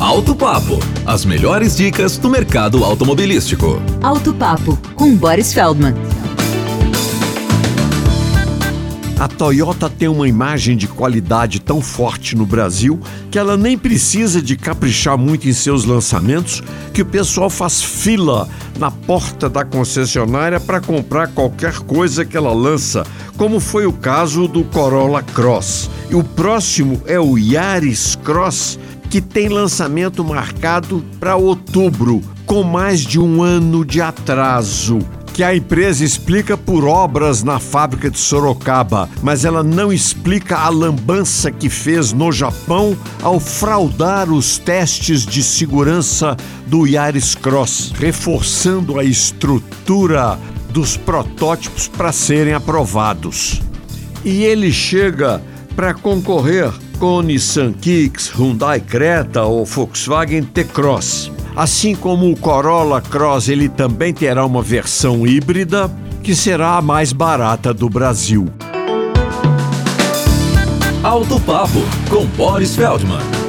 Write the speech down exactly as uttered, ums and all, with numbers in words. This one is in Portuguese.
Auto Papo, as melhores dicas do mercado automobilístico. Auto Papo, com Boris Feldman. A Toyota tem uma imagem de qualidade tão forte no Brasil que ela nem precisa de caprichar muito em seus lançamentos, que o pessoal faz fila na porta da concessionária para comprar qualquer coisa que ela lança, como foi o caso do Corolla Cross. E o próximo é o Yaris Cross, que tem lançamento marcado para outubro, com mais de um ano de atraso, que a empresa explica por obras na fábrica de Sorocaba, mas ela não explica a lambança que fez no Japão ao fraudar os testes de segurança do Yaris Cross, reforçando a estrutura dos protótipos para serem aprovados. E ele chega para concorrer com o Nissan Kicks, Hyundai Creta ou Volkswagen T-Cross. Assim como o Corolla Cross, ele também terá uma versão híbrida, que será a mais barata do Brasil. Auto Papo, com Boris Feldman.